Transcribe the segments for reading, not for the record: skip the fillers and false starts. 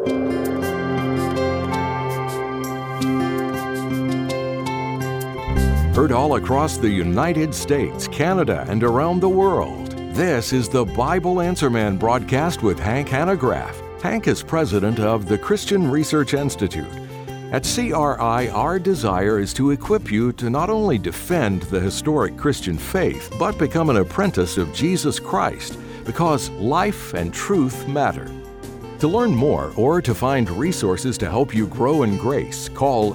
Heard all across the United States, Canada, and around the world. This is the Bible Answer Man broadcast with Hank Hanegraaff. Hank is president of the Christian Research Institute. At CRI, our desire is to equip you to not only defend the historic Christian faith, but become an apprentice of Jesus Christ, because life and truth matter. To learn more or to find resources to help you grow in grace, call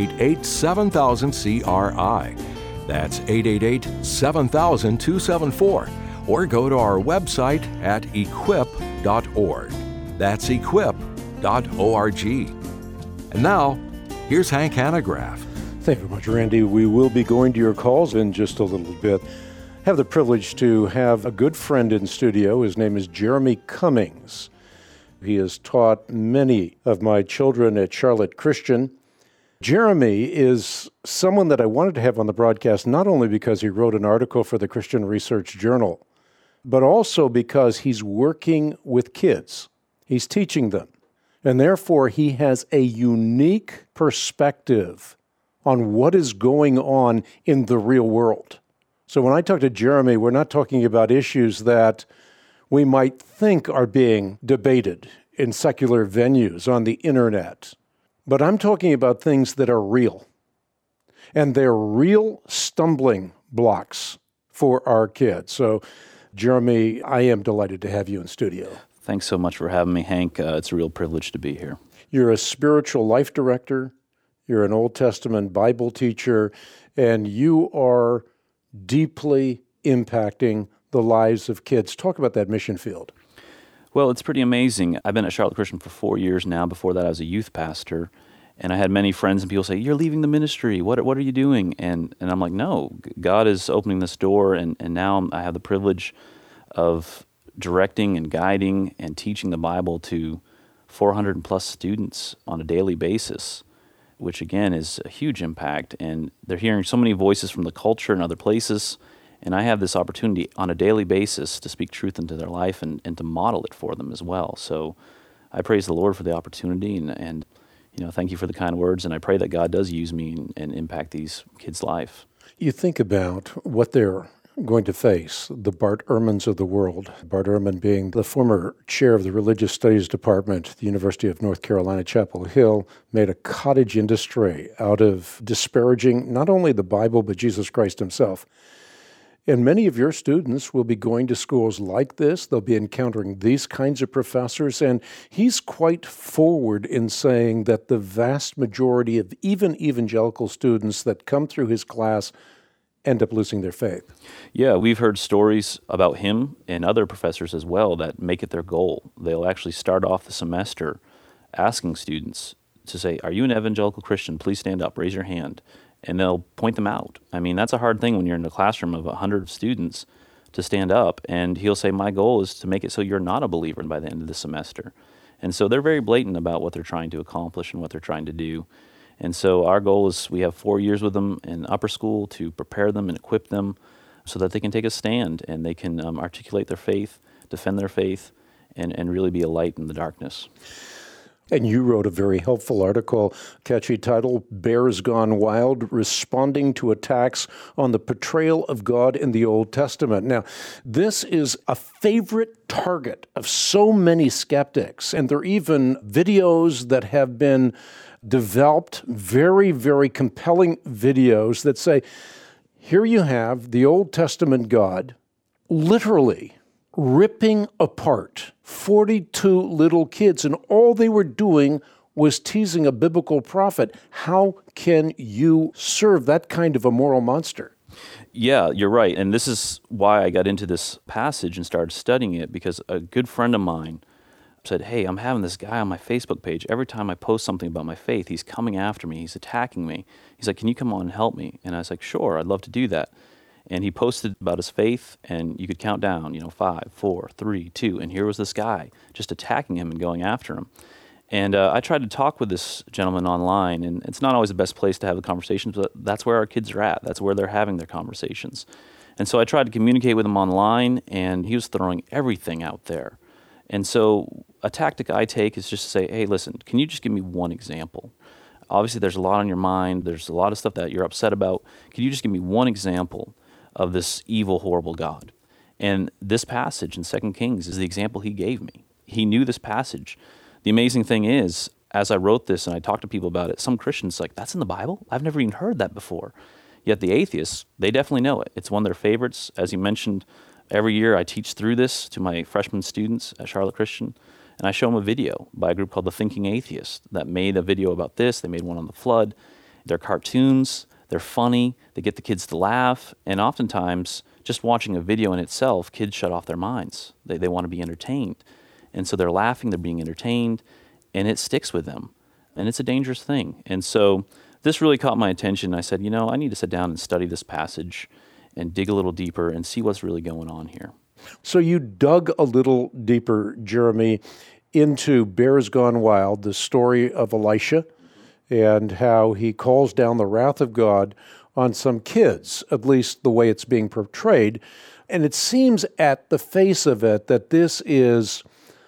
888-7000-CRI. That's 888-7000-274. Or go to our website at equip.org. That's equip.org. And now, here's Hank Hanegraaff. Thank you very much, Randy. We will be going to your calls in just a little bit. I have the privilege to have a good friend in studio. His name is Jeremy Cummings. He has taught many of my children at Charlotte Christian. Jeremy is someone that I wanted to have on the broadcast not only because he wrote an article for the Christian Research Journal, but also because he's working with kids. He's teaching them. And therefore, he has a unique perspective on what is going on in the real world. So when I talk to Jeremy, we're not talking about issues that we might think are being debated in secular venues on the internet. But I'm talking about things that are real. And they're real stumbling blocks for our kids. So, Jeremy, I am delighted to have you in studio. Thanks so much for having me, Hank. It's a real privilege to be here. You're a spiritual life director. You're an Old Testament Bible teacher. And you are deeply impacting the lives of kids. Talk about that mission field. Well, it's pretty amazing. I've been at Charlotte Christian for 4 years now. Before that, I was a youth pastor. And I had many friends and people say, "You're leaving the ministry. What are you doing?" And I'm like, no, God is opening this door. And now I have the privilege of directing and guiding and teaching the Bible to 400 plus students on a daily basis, which again is a huge impact. And they're hearing so many voices from the culture and other places. And I have this opportunity on a daily basis to speak truth into their life and to model it for them as well. So I praise the Lord for the opportunity and thank you for the kind words. And I pray that God does use me and impact these kids' life. You think about what they're going to face, the Bart Ehrmans of the world. Bart Ehrman being the former chair of the Religious Studies Department at the University of North Carolina, Chapel Hill, made a cottage industry out of disparaging not only the Bible, but Jesus Christ himself. And many of your students will be going to schools like this. They'll be encountering these kinds of professors. And he's quite forward in saying that the vast majority of even evangelical students that come through his class end up losing their faith. Yeah, we've heard stories about him and other professors as well that make it their goal. They'll actually start off the semester asking students to say, "Are you an evangelical Christian? Please stand up, raise your hand." And they'll point them out. I mean, that's a hard thing when you're in a classroom of 100 students to stand up. And he'll say, "My goal is to make it so you're not a believer by the end of the semester." And so they're very blatant about what they're trying to accomplish and what they're trying to do. And so our goal is we have 4 years with them in upper school to prepare them and equip them so that they can take a stand and they can articulate their faith, defend their faith, and really be a light in the darkness. And you wrote a very helpful article, catchy title, "Bears Gone Wild, Responding to Attacks on the Portrayal of God in the Old Testament." Now, this is a favorite target of so many skeptics, and there are even videos that have been developed, very, very compelling videos that say, here you have the Old Testament God literally ripping apart 42 little kids, and all they were doing was teasing a biblical prophet. How can you serve that kind of a moral monster? Yeah, you're right. And this is why I got into this passage and started studying it, because a good friend of mine said, "Hey, I'm having this guy on my Facebook page. Every time I post something about my faith, he's coming after me. He's attacking me. He's like, 'Can you come on and help me?' And I was like, 'Sure, I'd love to do that.' And he posted about his faith, and you could count down, 5, 4, 3, 2, and here was this guy just attacking him and going after him. And I tried to talk with this gentleman online, and it's not always the best place to have the conversations, but that's where our kids are at. That's where they're having their conversations. And so I tried to communicate with him online, and he was throwing everything out there. And so a tactic I take is just to say, hey, listen, can you just give me one example? Obviously, there's a lot on your mind. There's a lot of stuff that you're upset about. Can you just give me one example of this evil, horrible God? And this passage in 2 Kings is the example he gave me. He knew this passage. The amazing thing is, as I wrote this and I talked to people about it, some Christians are like, that's in the Bible? I've never even heard that before. Yet the atheists, they definitely know it. It's one of their favorites. As you mentioned, every year I teach through this to my freshman students at Charlotte Christian, and I show them a video by a group called The Thinking Atheist that made a video about this. They made one on the flood. They're cartoons. They're funny. They get the kids to laugh. And oftentimes, just watching a video in itself, kids shut off their minds. They want to be entertained. And so they're laughing, they're being entertained, and it sticks with them. And it's a dangerous thing. And so this really caught my attention. I said, I need to sit down and study this passage and dig a little deeper and see what's really going on here. So you dug a little deeper, Jeremy, into Bears Gone Wild, the story of Elisha, and how he calls down the wrath of God on some kids, at least the way it's being portrayed. And it seems at the face of it that this is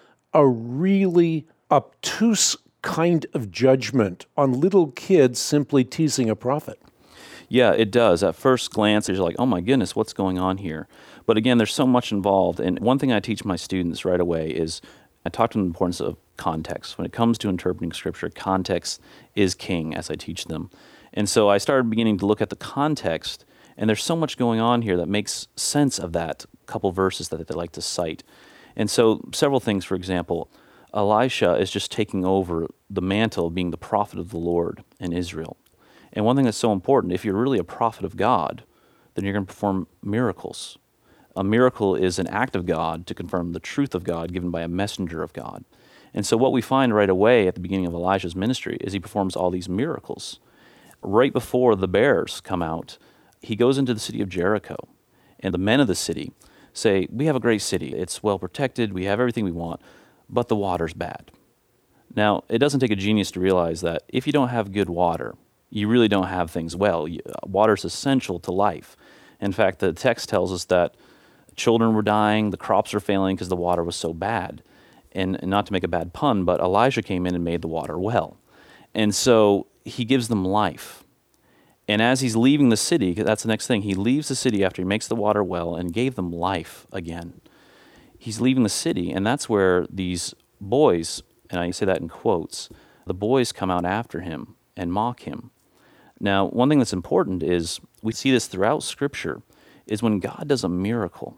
a really obtuse kind of judgment on little kids simply teasing a prophet. Yeah, it does. At first glance, you're like, oh my goodness, what's going on here? But again, there's so much involved. And one thing I teach my students right away is I talk to them the importance of context. When it comes to interpreting Scripture, context is king, as I teach them. And so I started beginning to look at the context, and there's so much going on here that makes sense of that couple verses that they like to cite. And so several things, for example, Elisha is just taking over the mantle of being the prophet of the Lord in Israel. And one thing that's so important, if you're really a prophet of God, then you're going to perform miracles. A miracle is an act of God to confirm the truth of God given by a messenger of God. And so what we find right away at the beginning of Elijah's ministry is he performs all these miracles. Right before the bears come out, he goes into the city of Jericho, and the men of the city say, we have a great city. It's well protected. We have everything we want, but the water's bad. Now, it doesn't take a genius to realize that if you don't have good water, you really don't have things well. Water is essential to life. In fact, the text tells us that children were dying, the crops were failing because the water was so bad. And not to make a bad pun, but Elijah came in and made the water well. And so he gives them life. And as he's leaving the city, that's the next thing, he leaves the city after he makes the water well and gave them life again. He's leaving the city, and that's where these boys, and I say that in quotes, the boys come out after him and mock him. Now, one thing that's important is, we see this throughout Scripture, is when God does a miracle,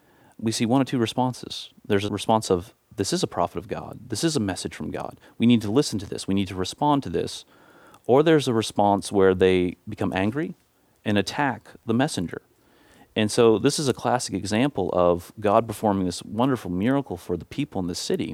we see one of two responses. There's a response of, this is a prophet of God. This is a message from God. We need to listen to this. We need to respond to this. Or there's a response where they become angry and attack the messenger. And so this is a classic example of God performing this wonderful miracle for the people in the city,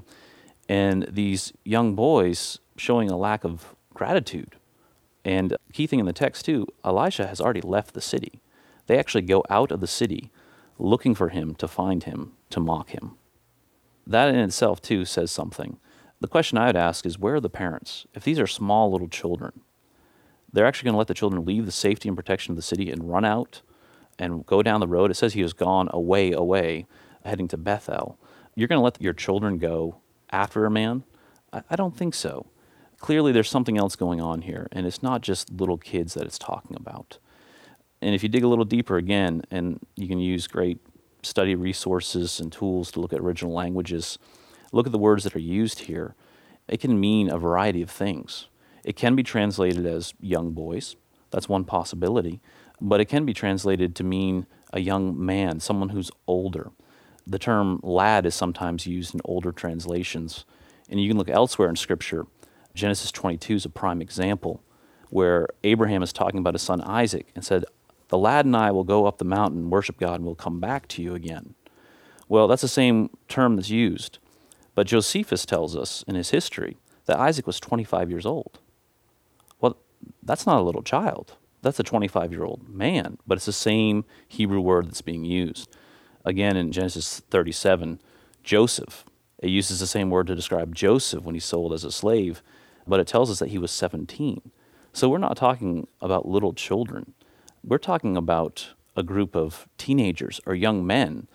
and these young boys showing a lack of gratitude. And key thing in the text too, Elisha has already left the city. They actually go out of the city looking for him, to find him, to mock him. That in itself too says something. The question I would ask is, where are the parents? If these are small little children, they're actually going to let the children leave the safety and protection of the city and run out and go down the road. It says he has gone away, heading to Bethel. You're going to let your children go after a man? I don't think so. Clearly there's something else going on here, and it's not just little kids that it's talking about. And if you dig a little deeper again, and you can use great study resources and tools to look at original languages, look at the words that are used here. It can mean a variety of things. It can be translated as young boys. That's one possibility. But it can be translated to mean a young man, someone who's older. The term lad is sometimes used in older translations. And you can look elsewhere in Scripture. Genesis 22 is a prime example where Abraham is talking about his son Isaac and said, the lad and I will go up the mountain and worship God, and we'll come back to you again. Well, that's the same term that's used. But Josephus tells us in his history that Isaac was 25 years old. Well, that's not a little child. That's a 25-year-old man, but it's the same Hebrew word that's being used. Again, in Genesis 37, Joseph, it uses the same word to describe Joseph when he's sold as a slave, but it tells us that he was 17. So we're not talking about little children. We're talking about a group of teenagers or young men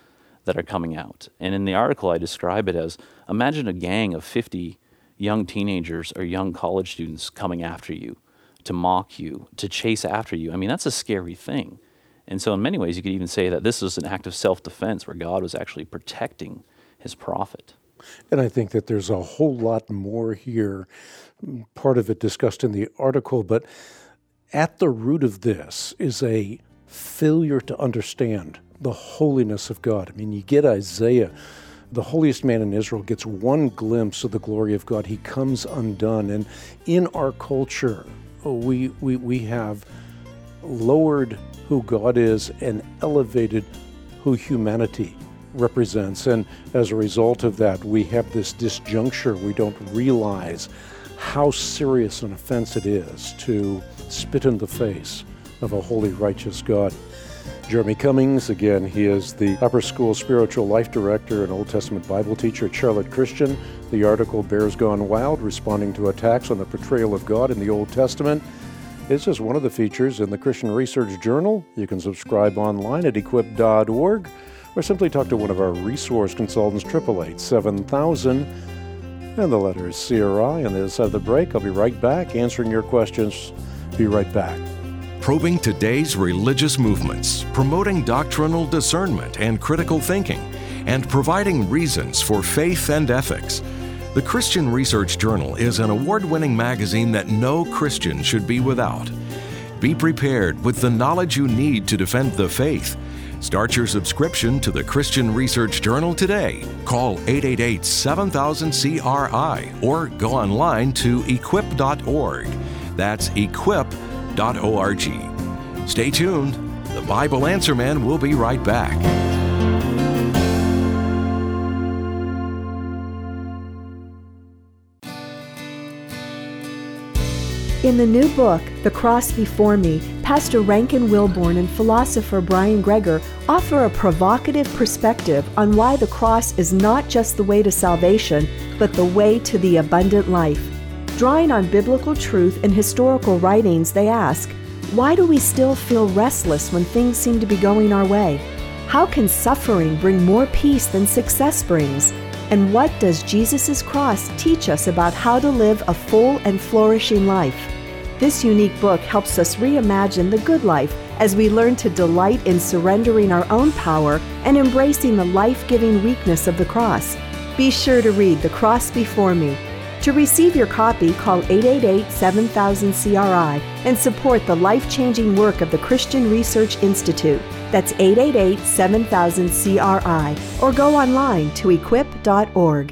that are coming out. And in the article, I describe it as, imagine a gang of 50 young teenagers or young college students coming after you, to mock you, to chase after you. I mean, that's a scary thing. And so in many ways, you could even say that this was an act of self-defense where God was actually protecting his prophet. And I think that there's a whole lot more here, part of it discussed in the article, but at the root of this is a failure to understand the holiness of God. I mean, you get Isaiah, the holiest man in Israel, gets one glimpse of the glory of God. He comes undone. And in our culture, we have lowered who God is and elevated who humanity represents. And as a result of that, we have this disjuncture. We don't realize how serious an offense it is to spit in the face of a holy, righteous God. Jeremy Cummings, again, he is the Upper School Spiritual Life Director and Old Testament Bible teacher at Charlotte Christian. The article, Bears Gone Wild, Responding to Attacks on the Portrayal of God in the Old Testament, is just one of the features in the Christian Research Journal. You can subscribe online at equip.org or simply talk to one of our resource consultants, 888-7000, and the letter is CRI. On the other side of the break, I'll be right back answering your questions. Be right back. Probing today's religious movements, promoting doctrinal discernment and critical thinking, and providing reasons for faith and ethics. The Christian Research Journal is an award-winning magazine that no Christian should be without. Be prepared with the knowledge you need to defend the faith. Start your subscription to the Christian Research Journal today. Call 888-7000-CRI or go online to equip.org. That's equip.org. Stay tuned. The Bible Answer Man will be right back. In the new book, The Cross Before Me, Pastor Rankin Wilborn and philosopher Brian Greger offer a provocative perspective on why the cross is not just the way to salvation, but the way to the abundant life. Drawing on biblical truth and historical writings, they ask, why do we still feel restless when things seem to be going our way? How can suffering bring more peace than success brings? And what does Jesus' cross teach us about how to live a full and flourishing life? This unique book helps us reimagine the good life as we learn to delight in surrendering our own power and embracing the life-giving weakness of the cross. Be sure to read The Cross Before Me. To receive your copy, call 888-7000-CRI and support the life-changing work of the Christian Research Institute. That's 888-7000-CRI, or go online to equip.org.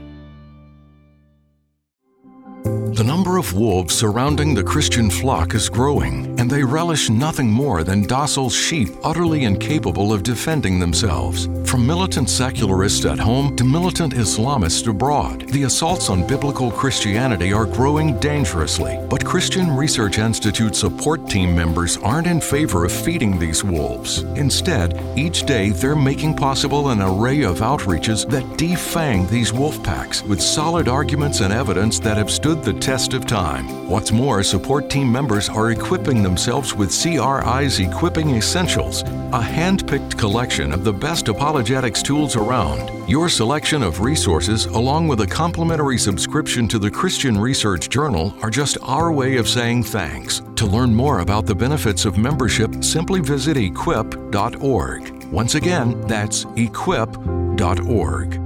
The number of wolves surrounding the Christian flock is growing, and they relish nothing more than docile sheep utterly incapable of defending themselves. From militant secularists at home to militant Islamists abroad, the assaults on biblical Christianity are growing dangerously. But Christian Research Institute support team members aren't in favor of feeding these wolves. Instead, each day they're making possible an array of outreaches that defang these wolf packs with solid arguments and evidence that have stood the test of time. What's more, support team members are equipping themselves with CRI's Equipping Essentials, a hand-picked collection of the best apologetics tools around. Your selection of resources, along with a complimentary subscription to the Christian Research Journal, are just our way of saying thanks. To learn more about the benefits of membership, simply visit equip.org. Once again, that's equip.org.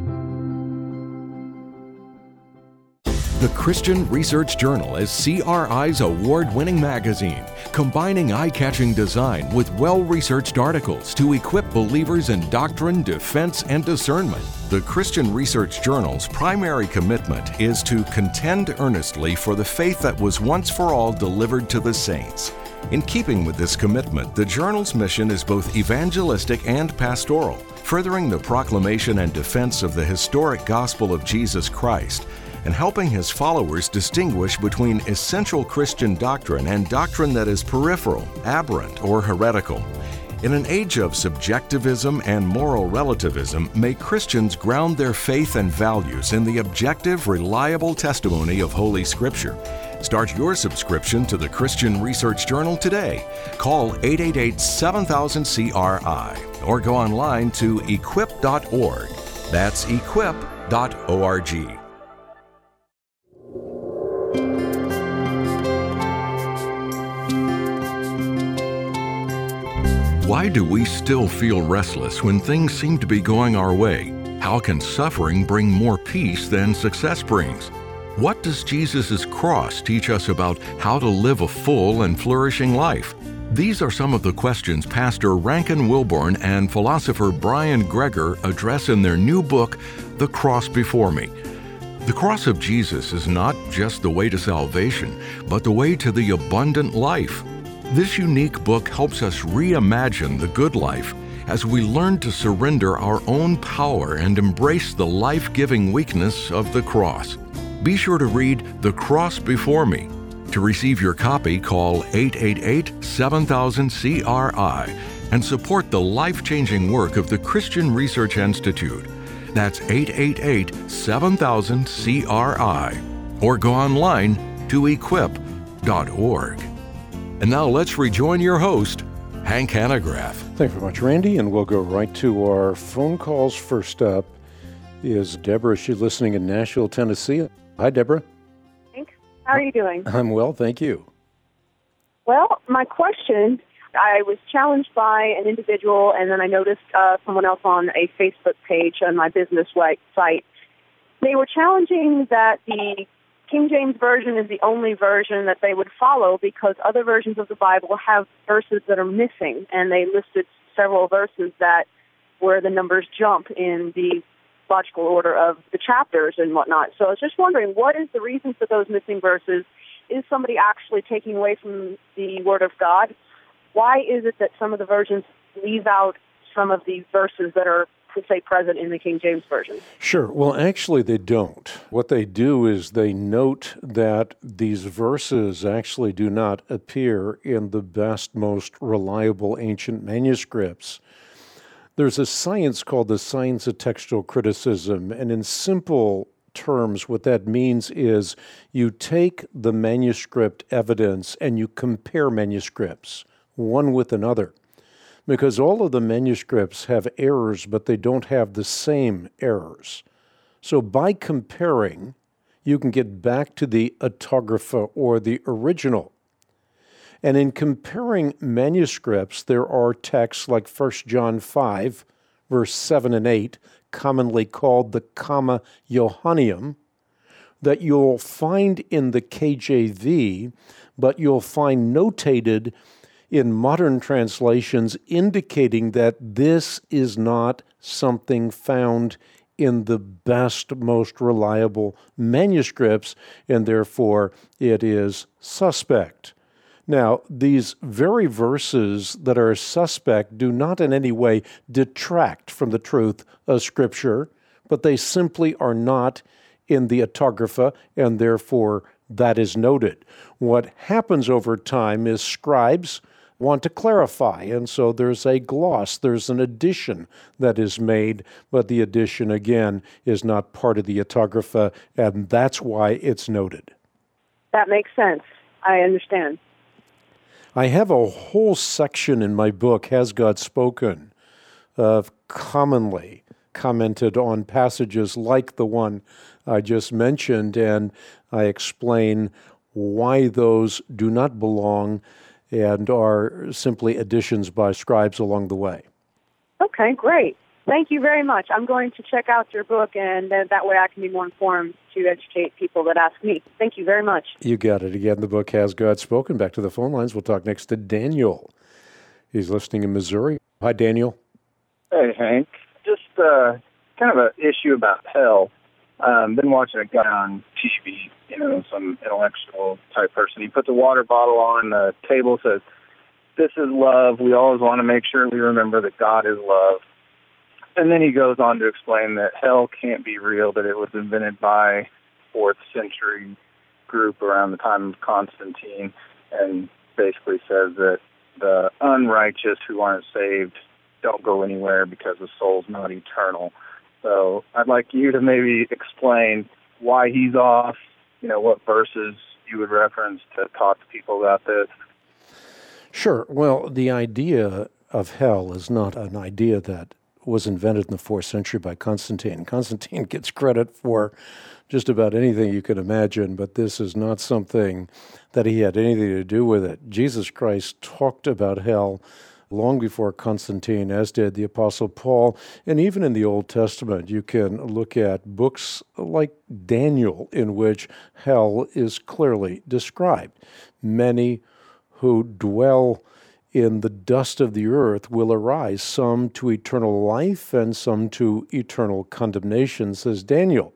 The Christian Research Journal is CRI's award-winning magazine, combining eye-catching design with well-researched articles to equip believers in doctrine, defense, and discernment. The Christian Research Journal's primary commitment is to contend earnestly for the faith that was once for all delivered to the saints. In keeping with this commitment, the journal's mission is both evangelistic and pastoral, furthering the proclamation and defense of the historic gospel of Jesus Christ, and helping his followers distinguish between essential Christian doctrine and doctrine that is peripheral, aberrant, or heretical. In an age of subjectivism and moral relativism, may Christians ground their faith and values in the objective, reliable testimony of Holy Scripture. Start your subscription to the Christian Research Journal today. Call 888-7000-CRI or go online to equip.org. That's equip.org. Why do we still feel restless when things seem to be going our way? How can suffering bring more peace than success brings? What does Jesus' cross teach us about how to live a full and flourishing life? These are some of the questions Pastor Rankin Wilbourn and philosopher Brian Greger address in their new book, The Cross Before Me. The cross of Jesus is not just the way to salvation, but the way to the abundant life. This unique book helps us reimagine the good life as we learn to surrender our own power and embrace the life-giving weakness of the cross. Be sure to read The Cross Before Me. To receive your copy, call 888-7000-CRI and support the life-changing work of the Christian Research Institute. That's 888-7000-CRI. Or go online to equip.org. And now let's rejoin your host, Hank Hanegraaff. Thank you very much, Randy, and we'll go right to our phone calls. First up is Deborah. She's listening in Nashville, Tennessee. Hi, Deborah. Hank, how are you doing? I'm well, thank you. Well, my question, I was challenged by an individual, and then I noticed someone else on a Facebook page on my business site. They were challenging that the King James Version is the only version that they would follow because other versions of the Bible have verses that are missing, and they listed several verses that where the numbers jump in the logical order of the chapters and whatnot. So I was just wondering, what is the reason for those missing verses? Is somebody actually taking away from the Word of God? Why is it that some of the versions leave out some of the verses that are, to say, present in the King James Version? Sure. Well, actually, they don't. What they do is they note that these verses actually do not appear in the best, most reliable ancient manuscripts. There's a science called the science of textual criticism, and in simple terms, what that means is you take the manuscript evidence and you compare manuscripts, one with another. Because all of the manuscripts have errors, but they don't have the same errors. So by comparing, you can get back to the autographa or the original. And in comparing manuscripts, there are texts like 1 John 5, verse 7 and 8, commonly called the Comma Johanneum, that you'll find in the KJV, but you'll find notated in modern translations indicating that this is not something found in the best, most reliable manuscripts, and therefore it is suspect. Now, these very verses that are suspect do not in any way detract from the truth of Scripture, but they simply are not in the autographa, and therefore that is noted. What happens over time is scribes want to clarify, and so there's a gloss, there's an addition that is made, but the addition, again, is not part of the autographa, and that's why it's noted. That makes sense. I understand. I have a whole section in my book, Has God Spoken?, of commonly commented on passages like the one I just mentioned, and I explain why those do not belong and are simply additions by scribes along the way. Okay, great. Thank you very much. I'm going to check out your book, and that way I can be more informed to educate people that ask me. Thank you very much. You got it. Again, the book Has God Spoken? Back to the phone lines. We'll talk next to Daniel. He's listening in Missouri. Hi, Daniel. Hey, Hank. Just kind of an issue about hell. Been watching a guy on TV, some intellectual type person. He puts a water bottle on the table, says, "This is love. We always want to make sure we remember that God is love." And then he goes on to explain that hell can't be real, that it was invented by 4th century group around the time of Constantine, and basically says that the unrighteous who aren't saved don't go anywhere because the soul's not eternal. So I'd like you to maybe explain why he's off, what verses you would reference to talk to people about this? Sure. Well, the idea of hell is not an idea that was invented in the 4th century by Constantine. Constantine gets credit for just about anything you can imagine, but this is not something that he had anything to do with it. Jesus Christ talked about hell long before Constantine, as did the Apostle Paul. And even in the Old Testament, you can look at books like Daniel, in which hell is clearly described. Many who dwell in the dust of the earth will arise, some to eternal life and some to eternal condemnation, says Daniel.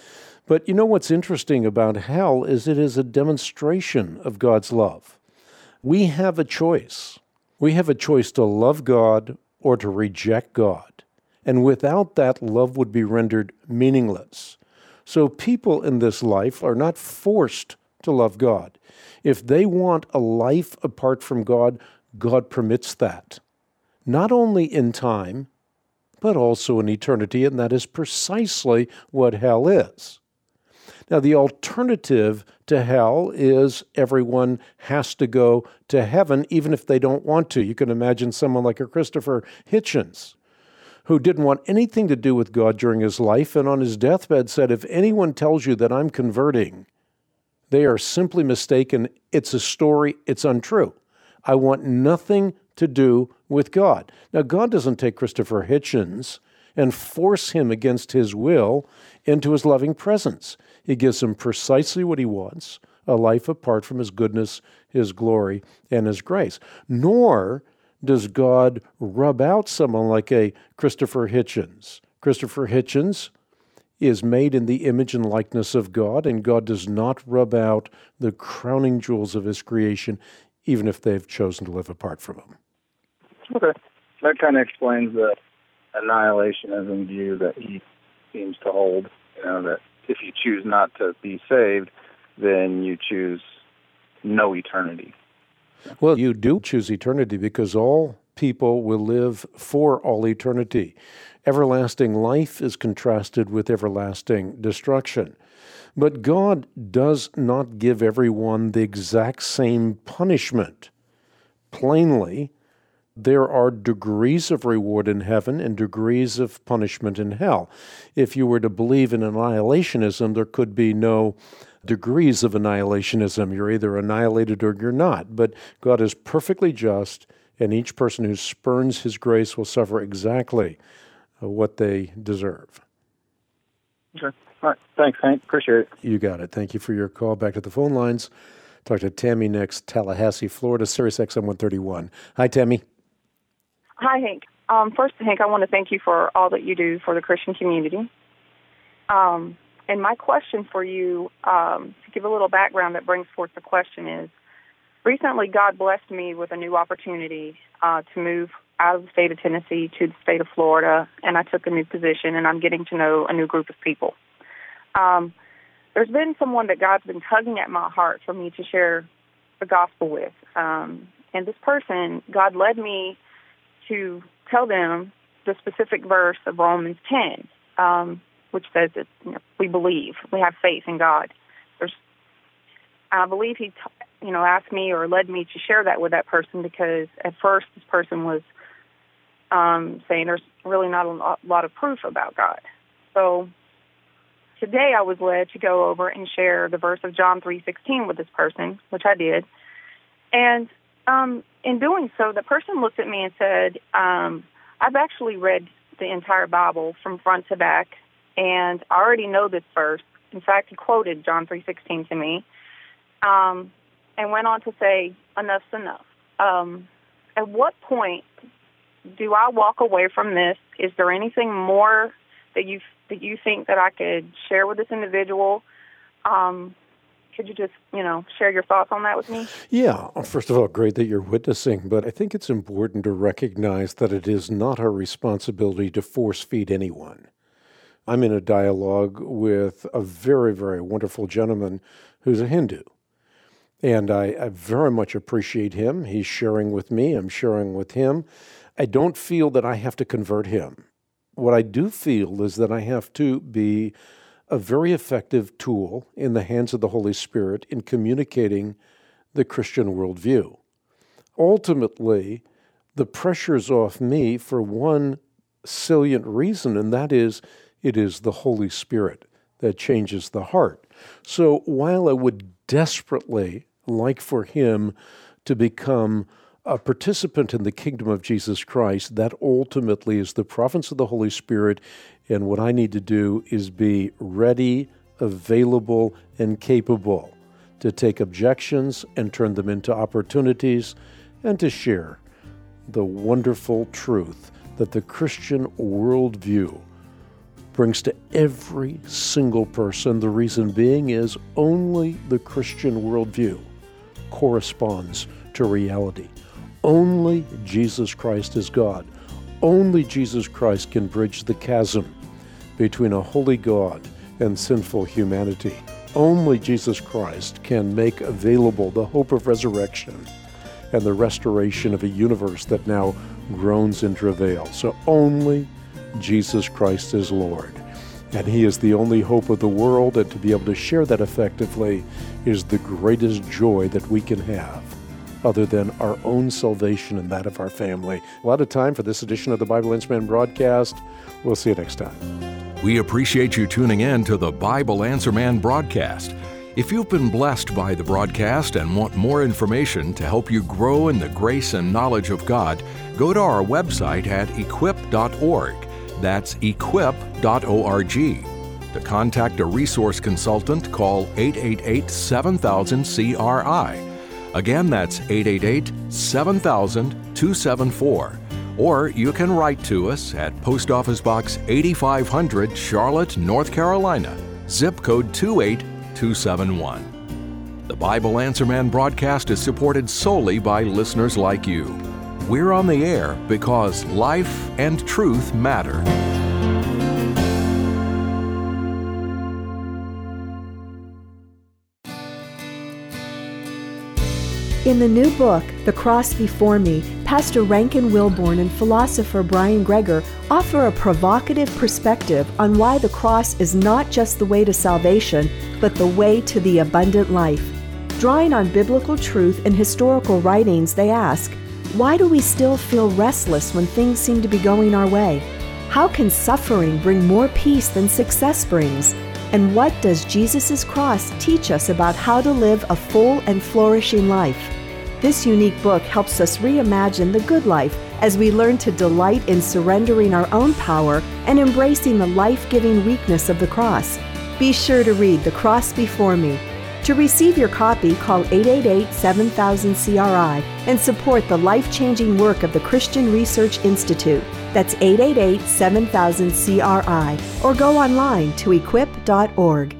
But you know what's interesting about hell is it is a demonstration of God's love. We have a choice. We have a choice to love God or to reject God. And without that, love would be rendered meaningless. So people in this life are not forced to love God. If they want a life apart from God, God permits that. Not only in time, but also in eternity, and that is precisely what hell is. Now, the alternative to hell is everyone has to go to heaven, even if they don't want to. You can imagine someone like a Christopher Hitchens, who didn't want anything to do with God during his life, and on his deathbed said, if anyone tells you that I'm converting, they are simply mistaken. It's a story. It's untrue. I want nothing to do with God. Now, God doesn't take Christopher Hitchens and force him against his will into his loving presence. He gives him precisely what he wants, a life apart from his goodness, his glory, and his grace. Nor does God rub out someone like a Christopher Hitchens. Christopher Hitchens is made in the image and likeness of God, and God does not rub out the crowning jewels of his creation, even if they've chosen to live apart from him. Okay. That kind of explains the annihilationism view that he seems to hold, that if you choose not to be saved, then you choose no eternity. Well, you do choose eternity because all people will live for all eternity. Everlasting life is contrasted with everlasting destruction. But God does not give everyone the exact same punishment. Plainly, there are degrees of reward in heaven and degrees of punishment in hell. If you were to believe in annihilationism, there could be no degrees of annihilationism. You're either annihilated or you're not. But God is perfectly just, and each person who spurns his grace will suffer exactly what they deserve. Okay. All right. Thanks, Hank. Appreciate it. You got it. Thank you for your call. Back to the phone lines. Talk to Tammy next, Tallahassee, Florida, Sirius XM 131. Hi, Tammy. Hi, Hank. First, Hank, I want to thank you for all that you do for the Christian community. And my question for you, to give a little background that brings forth the question is, recently God blessed me with a new opportunity to move out of the state of Tennessee to the state of Florida, and I took a new position, and I'm getting to know a new group of people. There's been someone that God's been tugging at my heart for me to share the gospel with. And this person, God led me to tell them the specific verse of Romans 10, which says that we believe, we have faith in God. I believe he asked me or led me to share that with that person because at first this person was saying there's really not a lot of proof about God. So today I was led to go over and share the verse of John 3:16 with this person, which I did. And in doing so, the person looked at me and said, I've actually read the entire Bible from front to back, and I already know this verse. In fact, he quoted John 3:16 to me, and went on to say, enough's enough. At what point do I walk away from this? Is there anything more that you think that I could share with this individual? Could you just, share your thoughts on that with me? Yeah. First of all, great that you're witnessing, but I think it's important to recognize that it is not our responsibility to force feed anyone. I'm in a dialogue with a very, very wonderful gentleman who's a Hindu. And I very much appreciate him. He's sharing with me. I'm sharing with him. I don't feel that I have to convert him. What I do feel is that I have to be a very effective tool in the hands of the Holy Spirit in communicating the Christian worldview. Ultimately, the pressure's off me for one salient reason, and that is it is the Holy Spirit that changes the heart. So while I would desperately like for him to become a participant in the kingdom of Jesus Christ, that ultimately is the province of the Holy Spirit, and what I need to do is be ready, available, and capable to take objections and turn them into opportunities and to share the wonderful truth that the Christian worldview brings to every single person. The reason being is only the Christian worldview corresponds to reality. Only Jesus Christ is God. Only Jesus Christ can bridge the chasm between a holy God and sinful humanity. Only Jesus Christ can make available the hope of resurrection and the restoration of a universe that now groans in travail. So only Jesus Christ is Lord. And he is the only hope of the world, and to be able to share that effectively is the greatest joy that we can have, other than our own salvation and that of our family. A lot of time for this edition of the Bible Answer Man broadcast. We'll see you next time. We appreciate you tuning in to the Bible Answer Man broadcast. If you've been blessed by the broadcast and want more information to help you grow in the grace and knowledge of God, go to our website at equip.org. That's equip.org. To contact a resource consultant, call 888-7000-CRI. Again, that's 888-7000-274. Or you can write to us at Post Office Box 8500, Charlotte, North Carolina, zip code 28271. The Bible Answer Man broadcast is supported solely by listeners like you. We're on the air because life and truth matter. In the new book, The Cross Before Me, Pastor Rankin Wilbourne and philosopher Brian Greger offer a provocative perspective on why the cross is not just the way to salvation, but the way to the abundant life. Drawing on biblical truth and historical writings, they ask, why do we still feel restless when things seem to be going our way? How can suffering bring more peace than success brings? And what does Jesus' cross teach us about how to live a full and flourishing life? This unique book helps us reimagine the good life as we learn to delight in surrendering our own power and embracing the life-giving weakness of the cross. Be sure to read The Cross Before Me. To receive your copy, call 888-7000-CRI and support the life-changing work of the Christian Research Institute. That's 888-7000-CRI, or go online to equip.org.